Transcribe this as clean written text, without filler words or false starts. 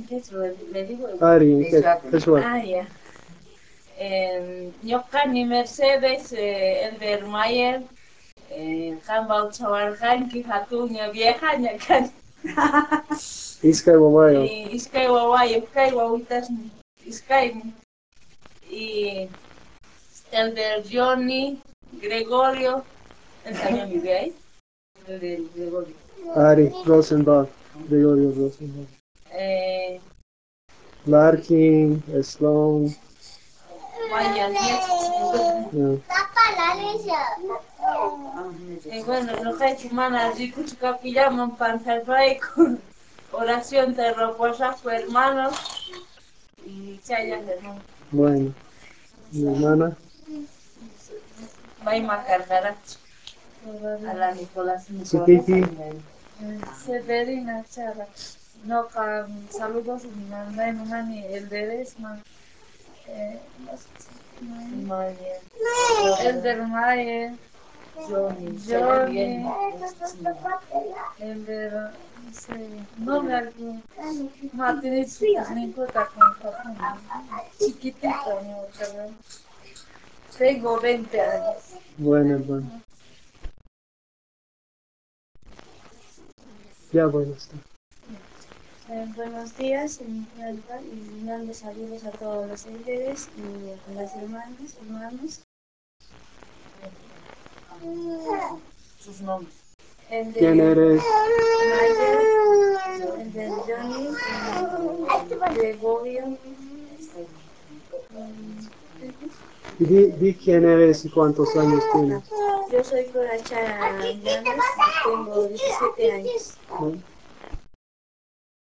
Ari, eso. ya. Ñuqani Mercedes Eldermayer, qambal chawarqanki hatuña viejaña kan. Iskay wawayo. Iskay wawayo, kay wawitas iskaymi. Y Elder Johnny Gregorio, él también vive ahí. El de Gregorio. Ari Rosenbach, Gregorio Rosenbach. Eh, Larkin, Sloan. Maya Yeah. Y bueno, no hay semana así que pillaman panzerray con oración de roposas hermanos y chayas hermano. Bueno, mi hermana. Va a cargar a la Nicolás. Chiquiti. Severina Chara. No, saludos mi mamá y mamá ni el de Desma. El de Maye. Johnny, el de, no sé, no me acuerdo. Martínez, ni puta con papá. Chiquitito, no, cabrón. Tengo 20 años. Bueno, bueno. Ya, bueno, está. Buenos días, y mando saludos a todos los líderes y a las hermanos. Sus nombres. El de ¿Quién eres? Maya, el de Johnny, Gregorio. Di quién eres y cuántos años tienes. Yo soy Coracha Llanes, tengo 17 años.